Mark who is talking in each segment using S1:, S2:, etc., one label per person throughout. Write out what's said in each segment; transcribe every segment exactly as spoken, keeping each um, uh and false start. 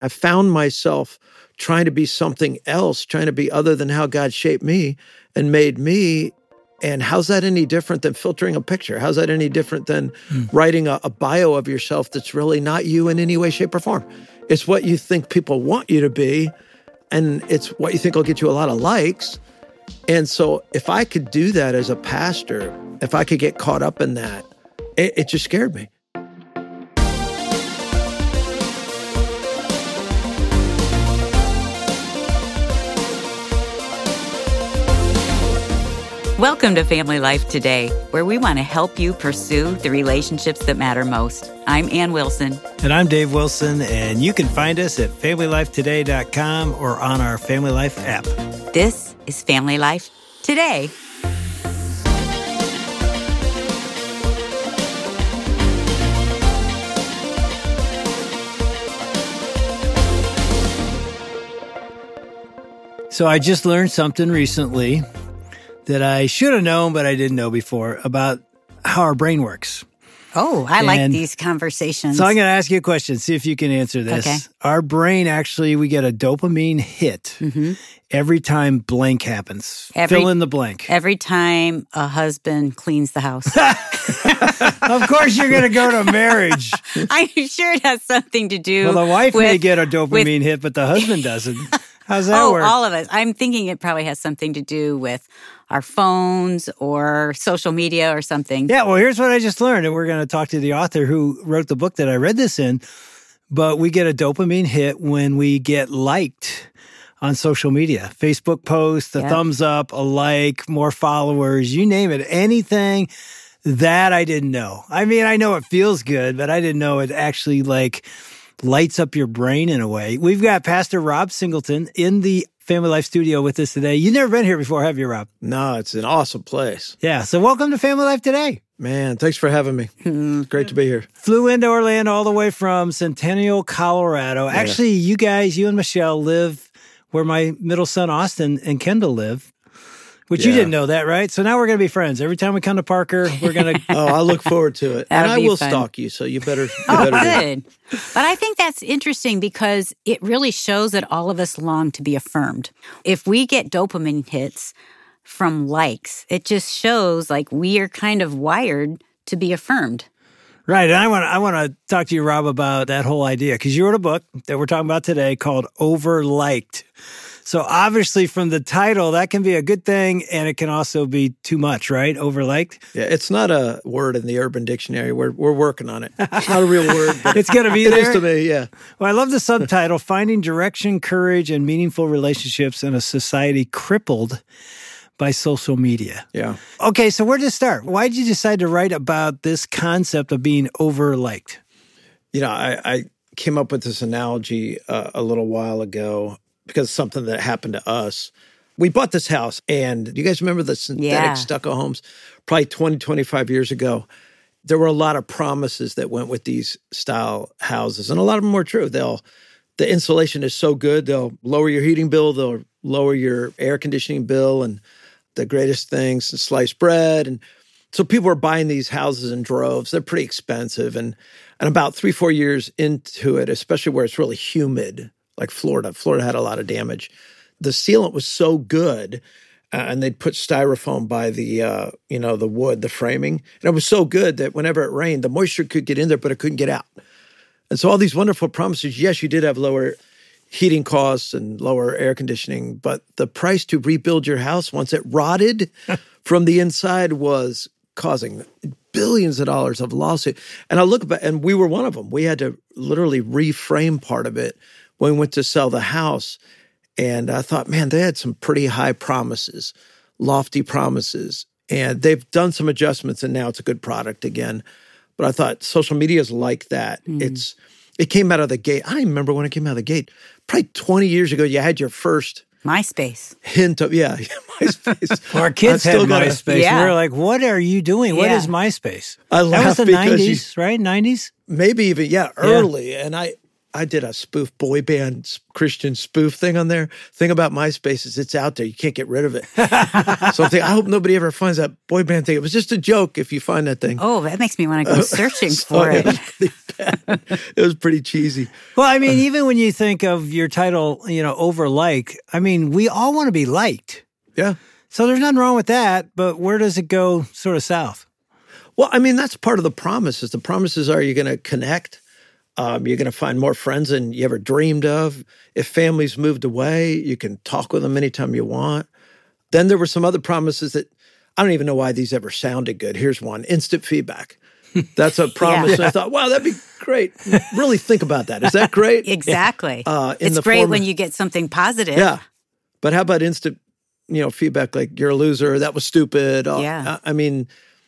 S1: I found myself trying to be something else, trying to be other than how God shaped me and made me. And how's that any different than filtering a picture? How's that any different than mm. writing a, a bio of yourself that's really not you in any way, shape, or form? It's what you think people want you to be, and it's what you think will get you a lot of likes. And so if I could do that as a pastor, if I could get caught up in that, it, it just scared me.
S2: Welcome to Family Life Today, where we want to help you pursue the relationships that matter most. I'm Ann Wilson.
S3: And I'm Dave Wilson, and you can find us at family life today dot com or on our Family Life app.
S2: This is Family Life Today.
S3: So I just learned something recently that I should have known, but I didn't know before, about how our brain works.
S2: Oh, I
S3: and
S2: like these conversations.
S3: So I'm going to ask you a question, see if you can answer this.
S2: Okay.
S3: Our brain, actually, we get a dopamine hit mm-hmm. every time blank happens.
S2: Every,
S3: Fill in the blank.
S2: Every time a husband cleans the house.
S3: Of course you're going to go to marriage.
S2: I'm sure it has something to do
S3: Well, the wife
S2: with,
S3: may get a dopamine
S2: with,
S3: hit, but the husband doesn't. How's that
S2: oh,
S3: work?
S2: all of us. I'm thinking it probably has something to do with our phones or social media or something.
S3: Yeah, well, here's what I just learned, and we're going to talk to the author who wrote the book that I read this in. But we get a dopamine hit when we get liked on social media. Facebook posts, a
S2: yep.
S3: thumbs up, a like, more followers, you name it. Anything that I didn't know. I mean, I know it feels good, but I didn't know it actually like lights up your brain in a way. We've got Pastor Rob Singleton in the Family Life studio with us today. You've never been here before, have you, Rob?
S1: No, it's an awesome place.
S3: Yeah, so welcome to Family Life Today.
S1: Man, thanks for having me. It's great to be here.
S3: Flew into Orlando all the way from Centennial, Colorado. Yeah. Actually, you guys, you and Michelle live where my middle son, Austin, and Kendall live. Which yeah. you didn't know that, right? So now we're going to be friends. Every time we come to Parker, we're going to...
S1: Oh, I look forward to it. And I will fun. stalk you, so you better... You
S2: oh,
S1: better
S2: good. But I think that's interesting because it really shows that all of us long to be affirmed. If we get dopamine hits from likes, it just shows like we are kind of wired to be affirmed.
S3: Right, and I want I want to talk to you, Rob, about that whole idea, because you wrote a book that we're talking about today called Overliked. So obviously from the title, that can be a good thing, and it can also be too much, right? Overliked?
S1: Yeah, it's not a word in the Urban Dictionary. We're we're working on it. It's not a real word. But
S3: it's going to be
S1: it
S3: there?
S1: It is to me, yeah.
S3: Well, I love the subtitle, Finding Direction, Courage, and Meaningful Relationships in a Society Crippled by Social Media.
S1: Yeah.
S3: Okay, so where to start? Why did you decide to write about this concept of being overliked?
S1: You know, I, I came up with this analogy uh, a little while ago because it's something that happened to us. We bought this house, and do you guys remember the synthetic
S2: yeah.
S1: stucco homes? Probably twenty, twenty-five years ago. There were a lot of promises that went with these style houses, and a lot of them were true. They'll, the insulation is so good, they'll lower your heating bill, they'll lower your air conditioning bill, and the greatest things, and sliced bread. And so people were buying these houses in droves. They're pretty expensive. And, and about three, four years into it, especially where it's really humid, like Florida. Florida had a lot of damage. The sealant was so good, uh, and they'd put styrofoam by the, uh, you know, the wood, the framing. And it was so good that whenever it rained, the moisture could get in there, but it couldn't get out. And so all these wonderful promises, yes, you did have lower heating costs and lower air conditioning, but the price to rebuild your house once it rotted from the inside was causing billions of dollars of lawsuit. And I look back, and we were one of them. We had to literally reframe part of it when we went to sell the house. And I thought, man, they had some pretty high promises, lofty promises. And they've done some adjustments, and now it's a good product again. But I thought social media is like that. Mm. It's It came out of the gate. I remember when it came out of the gate. Probably twenty years ago, you had your first...
S2: MySpace.
S1: Hint of, yeah,
S3: MySpace. Our kids had MySpace. Yeah. We were like, what are you doing? What yeah. is MySpace?
S1: I
S3: that was the nineties,
S1: you,
S3: right? nineties?
S1: Maybe even, yeah, early. Yeah. And I I did a spoof boy band Christian spoof thing on there. Thing about MySpace is it's out there. You can't get rid of it. So I'm thinking, I hope nobody ever finds that boy band thing. It was just a joke if you find that thing.
S2: Oh, that makes me want to go searching
S1: so
S2: for it.
S1: It was pretty bad. It was pretty cheesy.
S3: Well, I mean, even when you think of your title, you know, over like, I mean, we all want to be liked.
S1: Yeah.
S3: So there's nothing wrong with that, but where does it go sort of south?
S1: Well, I mean, that's part of the promises. The promises are you're going to connect. Um, you're going to find more friends than you ever dreamed of. If families moved away, you can talk with them anytime you want. Then there were some other promises that I don't even know why these ever sounded good. Here's one, instant feedback. That's a promise.
S2: Yeah.
S1: And I thought, wow, that'd be great. Really think about that. Is that great?
S2: Exactly.
S1: Uh, in
S2: it's
S1: the
S2: great
S1: form
S2: when
S1: of,
S2: you get something positive.
S1: Yeah. But how about instant, you know, feedback like you're a loser, that was stupid. Uh,
S2: Yeah.
S1: I, I mean,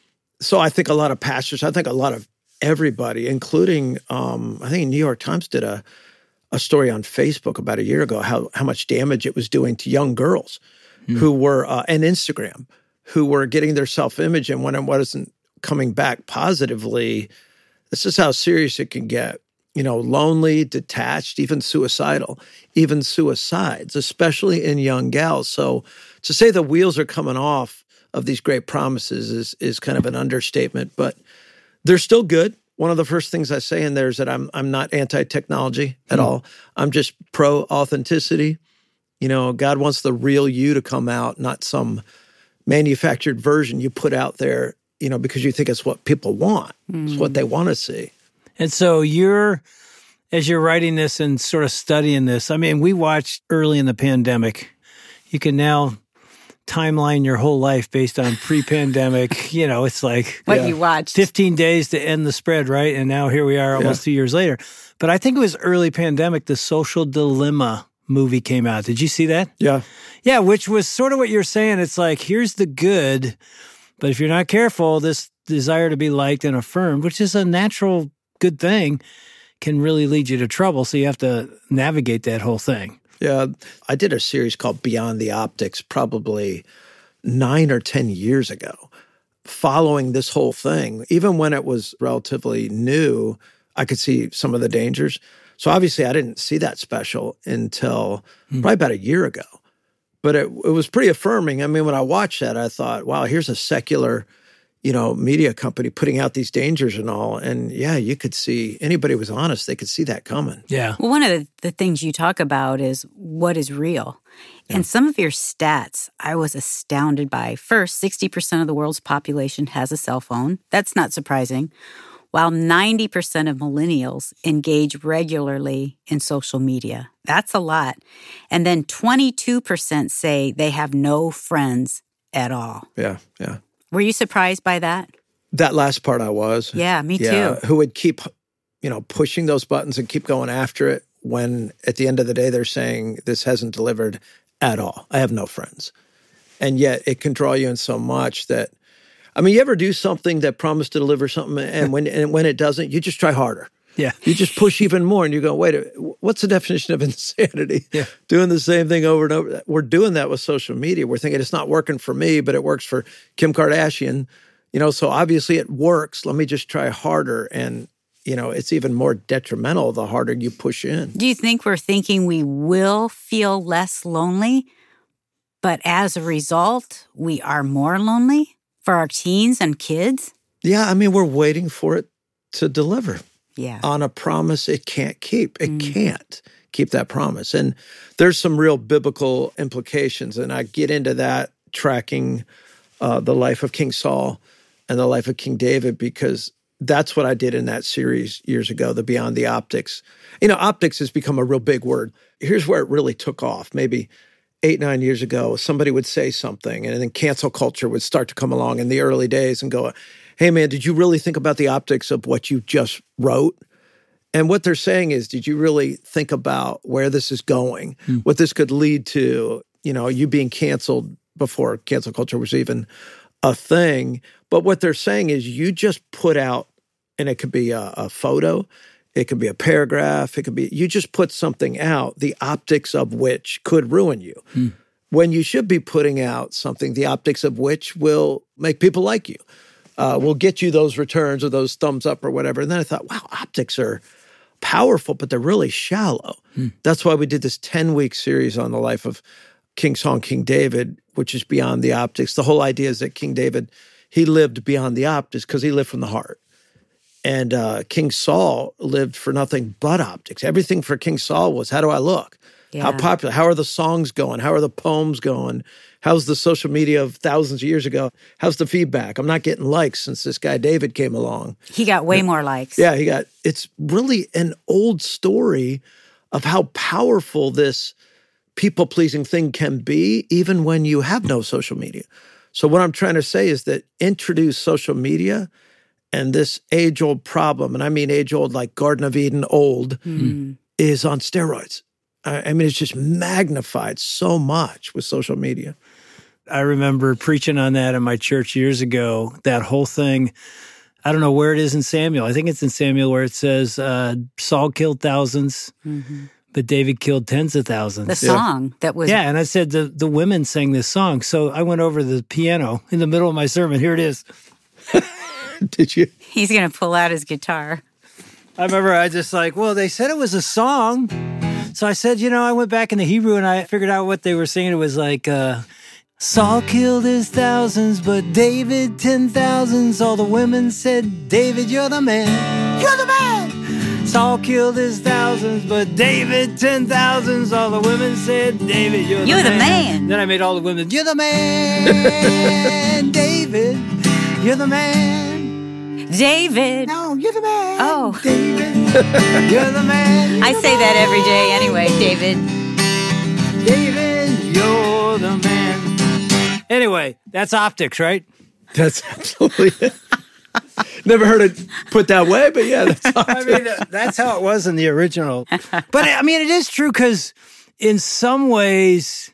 S1: so I think a lot of pastors, I think a lot of everybody, including, um, I think New York Times did a, a story on Facebook about a year ago, how, how much damage it was doing to young girls mm. who were, uh, and Instagram, who were getting their self-image, and when it wasn't coming back positively, this is how serious it can get. You know, lonely, detached, even suicidal, even suicides, especially in young gals. So to say the wheels are coming off of these great promises is is kind of an understatement, but they're still good. One of the first things I say in there is that I'm I'm not anti-technology at mm. all. I'm just pro-authenticity. You know, God wants the real you to come out, not some manufactured version you put out there, you know, because you think it's what people want. Mm. It's what they want to see.
S3: And so you're, as you're writing this and sort of studying this, I mean, we watched early in the pandemic. You can now timeline your whole life based on pre-pandemic. You know, it's like
S2: what yeah. you watched.
S3: fifteen days to end the spread, right? And now here we are almost yeah. two years later. But I think it was early pandemic, the Social Dilemma movie came out. Did you see that?
S1: Yeah.
S3: Yeah, which was sort of what you're saying. It's like, here's the good, but if you're not careful, this desire to be liked and affirmed, which is a natural good thing, can really lead you to trouble. So you have to navigate that whole thing.
S1: Yeah. I did a series called Beyond the Optics probably nine or ten years ago, following this whole thing. Even when it was relatively new, I could see some of the dangers. So obviously I didn't see that special until hmm. probably about a year ago. But it, it was pretty affirming. I mean, when I watched that, I thought, wow, here's a secular, you know, media company putting out these dangers and all. And yeah, you could see, anybody who was honest, they could see that coming.
S3: Yeah.
S2: Well, one of the, the things you talk about is what is real. Yeah. And some of your stats, I was astounded by. First, sixty percent of the world's population has a cell phone. That's not surprising. While ninety percent of millennials engage regularly in social media. That's a lot. And then twenty-two percent say they have no friends at all.
S1: Yeah, yeah.
S2: Were you surprised by that?
S1: That last part I was.
S2: Yeah, me
S1: yeah,
S2: too.
S1: Who would keep, you know, pushing those buttons and keep going after it when at the end of the day they're saying this hasn't delivered at all. I have no friends. And yet it can draw you in so much that, I mean, you ever do something that promised to deliver something and when and when it doesn't, you just try harder.
S3: Yeah.
S1: You just push even more and you go, wait, what's the definition of insanity?
S3: Yeah.
S1: Doing the same thing over and over. We're doing that with social media. We're thinking it's not working for me, but it works for Kim Kardashian. You know, so obviously it works. Let me just try harder. And, you know, it's even more detrimental the harder you push in.
S2: Do you think we're thinking we will feel less lonely, but as a result, we are more lonely for our teens and kids?
S1: Yeah, I mean, we're waiting for it to deliver.
S2: Yeah.
S1: On a promise it can't keep. It mm. can't keep that promise. And there's some real biblical implications. And I get into that tracking uh, the life of King Saul and the life of King David, because that's what I did in that series years ago, the Beyond the Optics. You know, optics has become a real big word. Here's where it really took off. Maybe eight, nine years ago, somebody would say something and then cancel culture would start to come along in the early days and go, hey, man, did you really think about the optics of what you just wrote? And what they're saying is, did you really think about where this is going, hmm. what this could lead to, you know, you being canceled before cancel culture was even a thing? But what they're saying is you just put out, and it could be a, a photo, it could be a paragraph, it could be, you just put something out, the optics of which could ruin you. Hmm. When you should be putting out something, the optics of which will make people like you. Uh, will get you those returns or those thumbs up or whatever. And then I thought, wow, optics are powerful, but they're really shallow. Hmm. That's why we did this ten-week series on the life of King Saul and King David, which is beyond the optics. The whole idea is that King David, he lived beyond the optics because he lived from the heart. And uh, King Saul lived for nothing but optics. Everything for King Saul was, how do I look? Yeah. How popular? How are the songs going? How are the poems going? How's the social media of thousands of years ago? How's the feedback? I'm not getting likes since this guy David came along.
S2: He got way more likes.
S1: Yeah, he got, it's really an old story of how powerful this people-pleasing thing can be, even when you have no social media. So what I'm trying to say is that introduce social media and this age-old problem, and I mean age-old like Garden of Eden old, mm. is on steroids. I mean, it's just magnified so much with social media.
S3: I remember preaching on that in my church years ago, that whole thing. I don't know where it is in Samuel. I think it's in Samuel where it says uh, Saul killed thousands, mm-hmm. but David killed tens of thousands.
S2: The song yeah. that was...
S3: Yeah, and I said the, the women sang this song. So I went over to the piano in the middle of my sermon. Here it is.
S1: Did you?
S2: He's going to pull out his guitar.
S3: I remember I just like, well, they said it was a song. So I said, you know, I went back in the Hebrew and I figured out what they were singing. It was like, uh, Saul killed his thousands, but David ten thousands. All the women said, David, you're the man. You're the man. Saul killed his thousands, but David ten thousands. All the women said, David, you're the
S2: you're
S3: man.
S2: You're the man.
S3: Then I made all the women, you're the man. David, you're the man.
S2: David.
S3: No, you're the man.
S2: Oh.
S3: David, you're the man. You're
S2: I
S3: the
S2: say
S3: man.
S2: that every day anyway, David.
S3: David, you're the man. Anyway, that's optics, right?
S1: That's absolutely it. Never heard it put that way, but yeah, that's optics.
S3: I mean, that's how it was in the original. But I mean, it is true because in some ways,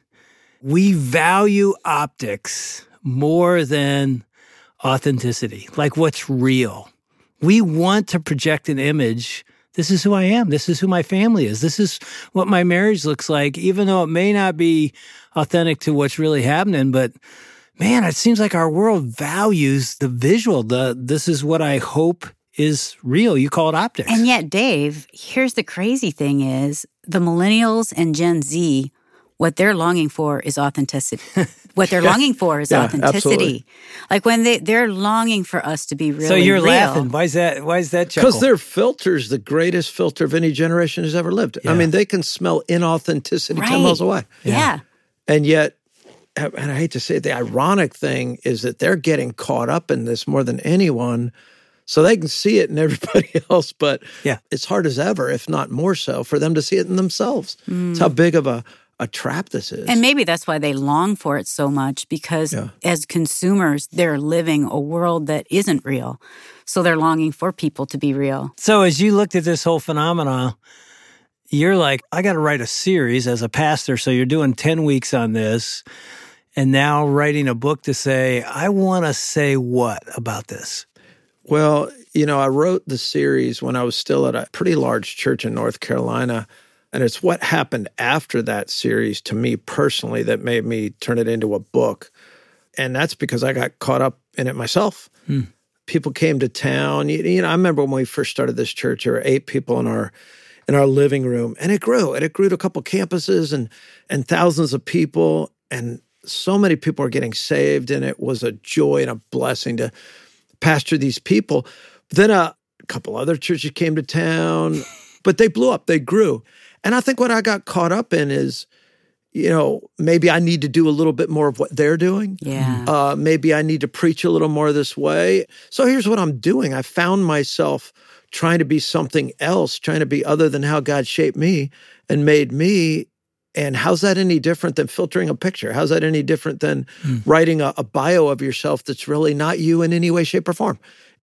S3: we value optics more than authenticity, like what's real. We want to project an image. This is who I am. This is who my family is. This is what my marriage looks like, even though it may not be authentic to what's really happening. But man, it seems like our world values the visual. The this is what I hope is real. You call it optics.
S2: And yet, Dave, here's the crazy thing is the millennials and Gen Z, what they're longing for is authenticity. What they're yeah. longing for is yeah, authenticity. Absolutely. Like when they, they're longing for us to be really
S3: So you're
S2: real.
S3: laughing. Why is that? Why is that chuckle?
S1: Because their filter's the greatest filter of any generation has ever lived. Yeah. I mean, they can smell inauthenticity
S2: right.
S1: ten miles away.
S2: Yeah. yeah.
S1: And yet, and I hate to say it, the ironic thing is that they're getting caught up in this more than anyone. So they can see it in everybody else, but
S3: yeah.
S1: it's hard as ever, if not more so, for them to see it in themselves. Mm. It's how big of a a trap this is.
S2: And maybe that's why they long for it so much, because yeah. as consumers, they're living a world that isn't real. So they're longing for people to be real.
S3: So as you looked at this whole phenomenon, you're like, I got to write a series as a pastor. So you're doing ten weeks on this and now writing a book to say, I want to say what about this?
S1: Well, you know, I wrote the series when I was still at a pretty large church in North Carolina. And it's what happened after that series to me personally that made me turn it into a book. And that's because I got caught up in it myself. Hmm. People came to town. You, you know, I remember when we first started this church, there were eight people in our in our living room. And it grew. And it grew to a couple campuses and and thousands of people. And so many people were getting saved. And it was a joy and a blessing to pastor these people. Then a couple other churches came to town. But they blew up. They grew. And I think what I got caught up in is, you know, maybe I need to do a little bit more of what they're doing.
S2: Yeah.
S1: Uh, maybe I need to preach a little more this way. So here's what I'm doing. I found myself trying to be something else, trying to be other than how God shaped me and made me. And how's that any different than filtering a picture? How's that any different than mm. writing a, a bio of yourself that's really not you in any way, shape, or form?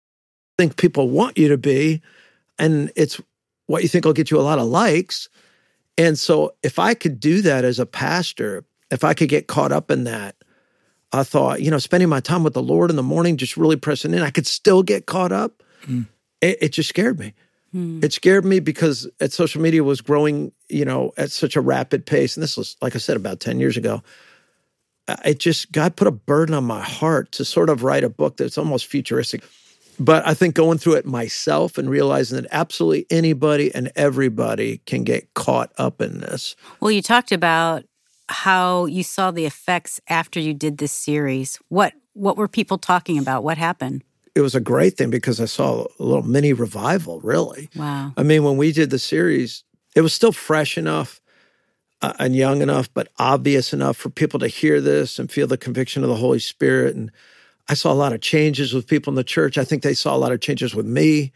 S1: I think people want you to be, and it's what you think will get you a lot of likes. And so if I could do that as a pastor, if I could get caught up in that, I thought, you know, spending my time with the Lord in the morning, just really pressing in, I could still get caught up. Mm. It, it just scared me. Mm. It scared me because at social media was growing, you know, at such a rapid pace. And this was, like I said, about ten years ago. It just, God put a burden on my heart to sort of write a book that's almost futuristic. But I think going through it myself and realizing that absolutely anybody and everybody can get caught up in this.
S2: Well, you talked about how you saw the effects after you did this series. What what were people talking about? What happened?
S1: It was a great thing because I saw a little mini revival, really.
S2: Wow.
S1: I mean, when we did the series, it was still fresh enough uh, and young enough, but obvious enough for people to hear this and feel the conviction of the Holy Spirit. And I saw a lot of changes with people in the church. I think they saw a lot of changes with me.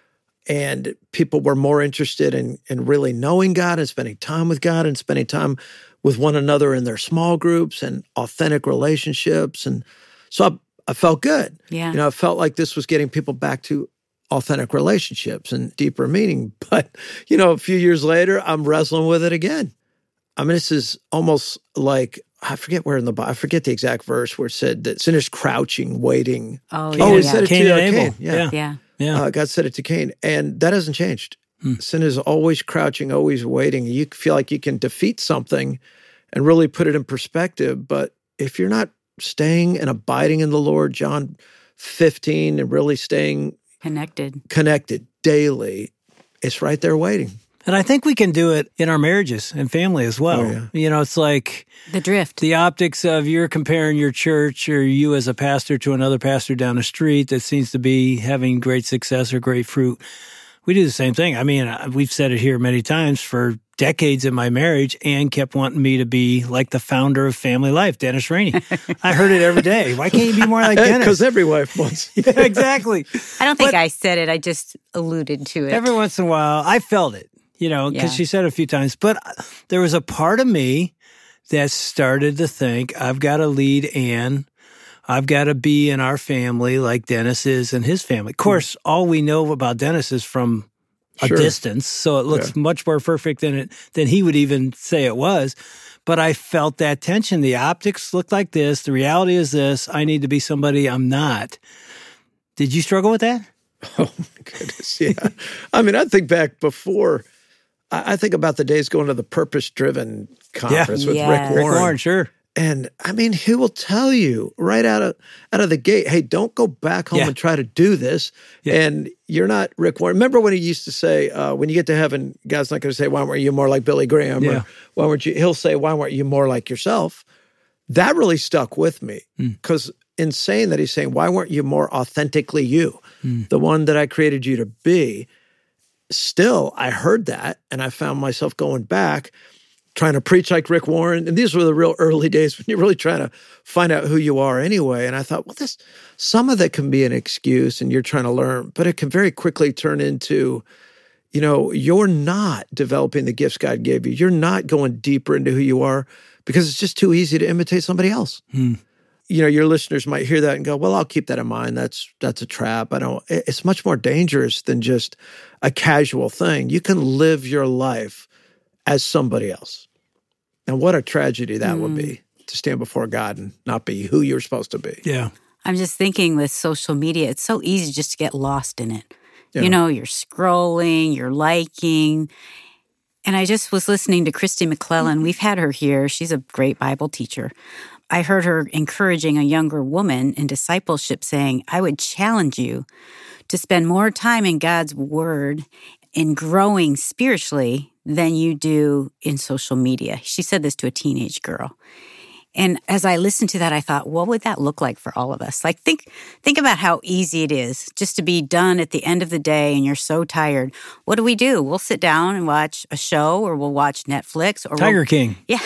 S1: And people were more interested in, in really knowing God and spending time with God and spending time with one another in their small groups and authentic relationships. And so I, I felt good.
S2: Yeah.
S1: You know, I felt like this was getting people back to authentic relationships and deeper meaning. But, you know, a few years later, I'm wrestling with it again. I mean, this is almost like, I forget where in the Bible, I forget the exact verse where it said that sin is crouching, waiting.
S2: Oh, yeah.
S1: Oh, he
S2: yeah.
S1: said it
S3: Cain
S1: to uh,
S3: and Abel.
S1: Cain. Yeah.
S3: Yeah.
S2: Yeah.
S3: Yeah.
S1: Uh, God said it to Cain. And that hasn't changed. Hmm. Sin is always crouching, always waiting. You feel like you can defeat something and really put it in perspective. But if you're not staying and abiding in the Lord, John fifteen, and really staying
S2: Connected.
S1: connected daily, it's right there waiting.
S3: And I think we can do it in our marriages and family as well.
S1: Oh, yeah.
S3: You know, it's like
S2: The drift.
S3: the optics of you're comparing your church or you as a pastor to another pastor down the street that seems to be having great success or great fruit. We do the same thing. I mean, we've said it here many times for decades in my marriage. Ann kept wanting me to be like the founder of Family Life, Dennis Rainey. I heard it every day. Why can't you be more like Dennis?
S1: Because every wife wants.
S3: Yeah, exactly.
S2: I don't think
S3: But-
S2: I said it. I just alluded to it.
S3: Every once in a while, I felt it, you know, because
S2: Yeah.
S3: she said it a few times. But there was a part of me that started to think, I've got to lead Ann. I've got to be in our family like Dennis is and his family. Of course, all we know about Dennis is from a
S1: Sure.
S3: distance, so it looks
S1: Yeah.
S3: much more perfect than it than he would even say it was. But I felt that tension. The optics look like this. The reality is this. I need to be somebody I'm not. Did you struggle with that?
S1: Oh, my goodness, yeah. I mean, I think back before, I I think about the days going to the Purpose-Driven conference with
S2: Yeah.
S1: Rick
S2: Rick
S1: Warren.
S3: Rick Warren, sure.
S1: And I mean, he will tell you right out of out of the gate, hey, don't go back home
S3: Yeah.
S1: and try to do this.
S3: Yeah.
S1: And you're not Rick Warren. Remember when he used to say, uh, when you get to heaven, God's not going to say, why weren't you more like Billy Graham?
S3: Yeah.
S1: Or why weren't you? He'll say, why weren't you more like yourself? That really stuck with me because in saying that, he's saying, why weren't you more authentically you, the one that I created you to be? Still, I heard that and I found myself going back, trying to preach like Rick Warren. And these were the real early days when you're really trying to find out who you are anyway. And I thought, well, this some of that can be an excuse and you're trying to learn, but it can very quickly turn into, you know, you're not developing the gifts God gave you. You're not going deeper into who you are because it's just too easy to imitate somebody else.
S3: Hmm.
S1: You know, your listeners might hear that and go, well, I'll keep that in mind. That's that's a trap. I don't, it's much more dangerous than just a casual thing. You can live your life as somebody else. And what a tragedy that mm. would be to stand before God and not be who you're supposed to be.
S3: Yeah.
S2: I'm just thinking with social media, it's so easy just to get lost in it.
S1: Yeah.
S2: You know, you're scrolling, you're liking. And I just was listening to Christy McClellan. We've had her here. She's a great Bible teacher. I heard her encouraging a younger woman in discipleship saying, I would challenge you to spend more time in God's word in growing spiritually than you do in social media. She said this to a teenage girl. And as I listened to that, I thought, what would that look like for all of us? Like, think think about how easy it is just to be done at the end of the day and you're so tired. What do we do? We'll sit down and watch a show or we'll watch Netflix. or
S3: Tiger
S2: we'll,
S3: King.
S2: Yeah.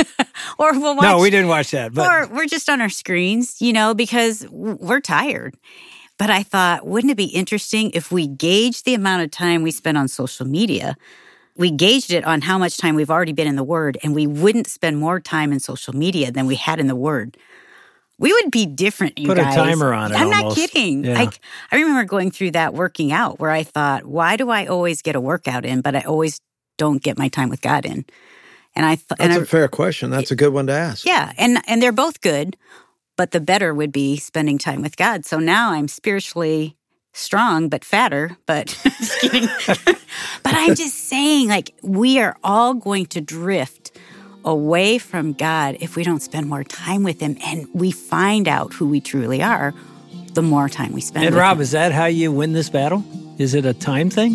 S2: Or we'll watch.
S3: No, we didn't watch that. But
S2: Or we're just on our screens, you know, because we're tired. But I thought, wouldn't it be interesting if we gauged the amount of time we spend on social media? We gauged it on how much time we've already been in the Word, and we wouldn't spend more time in social media than we had in the Word. We would be different, you
S3: Put
S2: guys.
S3: a timer on it
S2: I'm
S3: almost.
S2: not kidding.
S3: Yeah.
S2: Like, I remember going through that working out where I thought, why do I always get a workout in, but I always don't get my time with God in? And I thought,
S1: That's
S2: and
S1: a
S2: I,
S1: fair question. That's a good one to ask.
S2: yeah, and and they're both good, but the better would be spending time with God. So now I'm spiritually strong, but fatter, but just kidding. But I'm just saying, like, we are all going to drift away from God if we don't spend more time with Him and we find out who we truly are the more time we spend
S3: And
S2: with
S3: Rob,
S2: him.
S3: is that how you win this battle? Is it a time thing?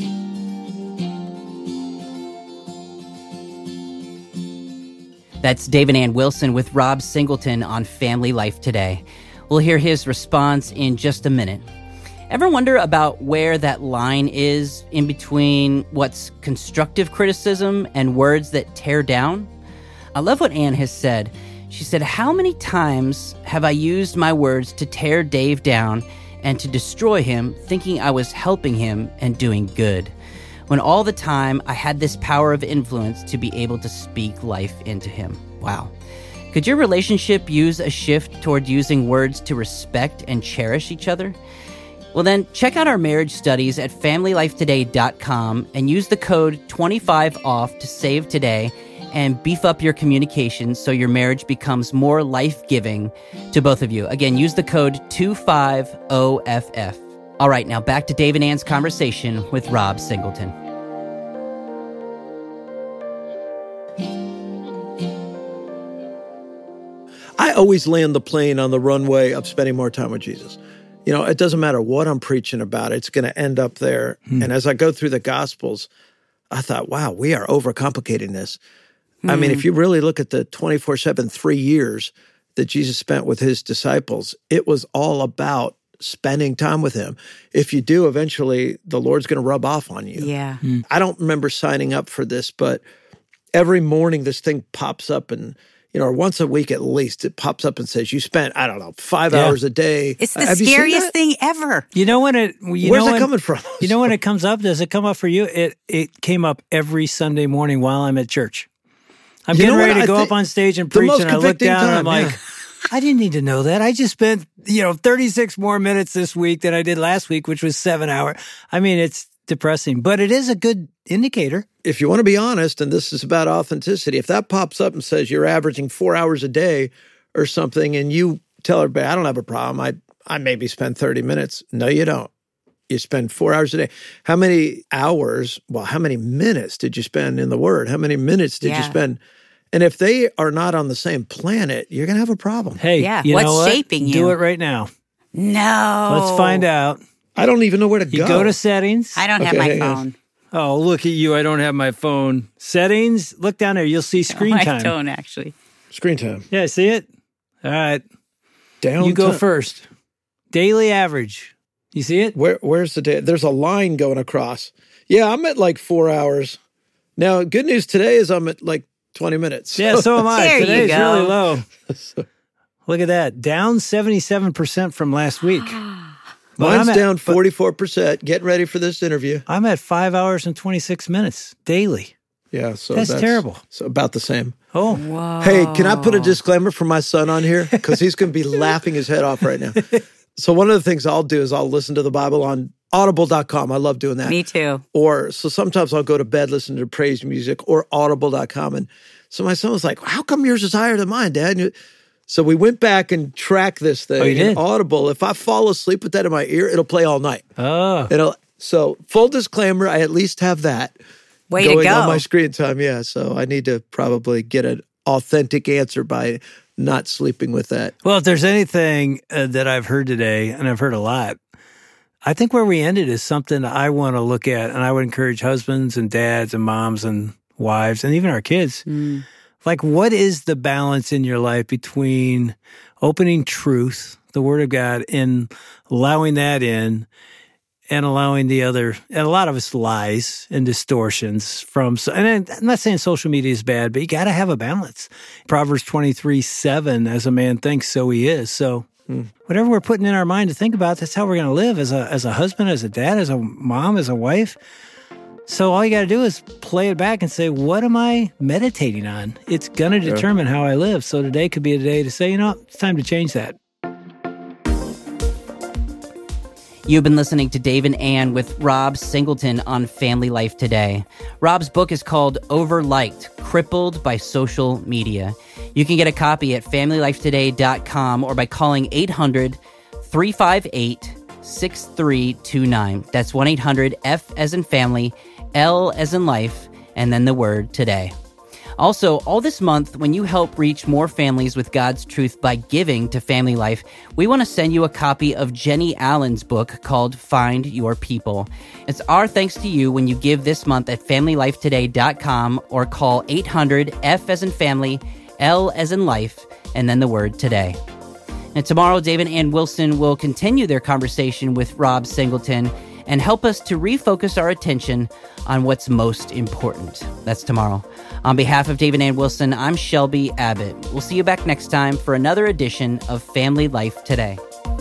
S4: That's Dave and Ann Wilson with Rob Singleton on Family Life Today. We'll hear his response in just a minute. Ever wonder about where that line is in between what's constructive criticism and words that tear down? I love what Ann has said. She said, "How many times have I used my words to tear Dave down and to destroy him, thinking I was helping him and doing good, when all the time I had this power of influence to be able to speak life into him?" Wow. Could your relationship use a shift toward using words to respect and cherish each other? Well then, check out our marriage studies at family life today dot com and use the code twenty-five off to save today and beef up your communication so your marriage becomes more life-giving to both of you. Again, use the code twenty-five O F F. All right, now back to Dave and Ann's conversation with Rob Singleton.
S1: I always land the plane on the runway of spending more time with Jesus. You know, it doesn't matter what I'm preaching about, it's going to end up there. Hmm. And as I go through the Gospels, I thought, wow, we are overcomplicating this. Hmm. I mean, if you really look at the twenty-four seven, three years that Jesus spent with his disciples, it was all about spending time with him. If you do, eventually the Lord's going to rub off on you.
S2: Yeah.
S1: Hmm. I don't remember signing up for this, but every morning this thing pops up and, you know, or once a week at least, it pops up and says, you spent, I don't know, five yeah. hours a day.
S2: It's the Have scariest thing ever.
S3: You know when it, you
S1: Where's
S3: know
S1: that
S3: when,
S1: coming from?
S3: You know when it comes up? Does it come up for you? It it came up every Sunday morning while I'm at church. I'm you getting ready to I go up on stage and preach, and I look down time, and I'm like, yeah. I didn't need to know that. I just spent, you know, thirty-six more minutes this week than I did last week, which was seven hours. I mean, it's depressing, but it is a good indicator.
S1: If you want to be honest, and this is about authenticity, if that pops up and says you're averaging four hours a day or something, and you tell everybody, I don't have a problem, I I maybe spend thirty minutes. No, you don't. You spend four hours a day. How many hours, well, how many minutes did you spend in the Word? How many minutes did yeah. you spend? And if they are not on the same planet, you're going to have a problem.
S3: Hey,
S2: yeah.
S3: you
S2: What's
S3: know what?
S2: shaping you?
S3: Do it right now.
S2: No.
S3: Let's find out.
S1: I don't even know where to
S3: you
S1: go.
S3: You go to settings.
S2: I don't
S1: okay,
S2: have my phone.
S3: Oh, look at you. I don't have my phone. Settings. Look down there. You'll see screen
S2: no,
S3: time.
S2: I don't actually.
S1: Screen time.
S3: Yeah, see it? All right.
S1: Down
S3: you go
S1: to-
S3: first. Daily average. You see it?
S1: Where? Where's the day? There's a line going across. Yeah, I'm at like four hours. Now, good news today is I'm at like twenty minutes.
S3: Yeah, so am I.
S2: There
S3: Today's
S2: you go.
S3: really low. Look at that. Down seventy-seven percent from last week.
S1: Mine's
S3: at,
S1: down forty-four percent. Getting ready for this interview.
S3: I'm at five hours and twenty-six minutes daily.
S1: Yeah, so
S3: that's,
S1: that's
S3: terrible.
S1: So about the same.
S3: Oh.
S2: Whoa.
S1: Hey, can I put a disclaimer for my son on here? Because he's going to be laughing his head off right now. So one of the things I'll do is I'll listen to the Bible on audible dot com. I love doing that.
S2: Me too.
S1: Or so sometimes I'll go to bed listening to praise music or audible dot com. And so my son was like, how come yours is higher than mine, Dad? And so we went back and tracked this thing.
S3: Oh, you did?
S1: Audible, if I fall asleep with that in my ear, it'll play all night.
S3: Oh.
S1: It'll, so full disclaimer, I at least have that.
S2: Way
S1: going
S2: to go.
S1: on my screen time, yeah. So I need to probably get an authentic answer by not sleeping with that.
S3: Well, if there's anything uh, that I've heard today, and I've heard a lot, I think where we ended is something I want to look at, and I would encourage husbands and dads and moms and wives and even our kids.
S2: Mm.
S3: Like, what is the balance in your life between opening truth, the Word of God, and allowing that in, and allowing the other, and a lot of us lies and distortions from, and I'm not saying social media is bad, but you got to have a balance. Proverbs twenty-three seven, as a man thinks, so he is. So hmm. whatever we're putting in our mind to think about, that's how we're going to live as a as a husband, as a dad, as a mom, as a wife. So all you got to do is play it back and say, what am I meditating on? It's going to determine how I live. So today could be a day to say, you know, it's time to change that.
S4: You've been listening to Dave and Ann with Rob Singleton on Family Life Today. Rob's book is called Overliked, Crippled by Social Media. You can get a copy at family life today dot com or by calling eight hundred, three five eight, six three two nine. That's one eight hundred F as in family, L as in life, and then the word today. Also, all this month, when you help reach more families with God's truth by giving to Family Life, we want to send you a copy of Jenny Allen's book called Find Your People. It's our thanks to you when you give this month at family life today dot com or call eight hundred F as in family, L as in life, and then the word today. And tomorrow, Dave and Ann Wilson will continue their conversation with Rob Singleton and help us to refocus our attention on what's most important. That's tomorrow. On behalf of Dave and Ann Wilson, I'm Shelby Abbott. We'll see you back next time for another edition of Family Life Today.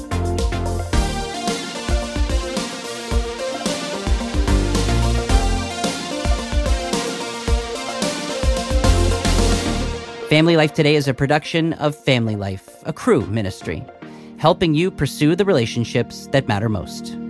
S4: Family Life Today is a production of Family Life, a Cru ministry, helping you pursue the relationships that matter most.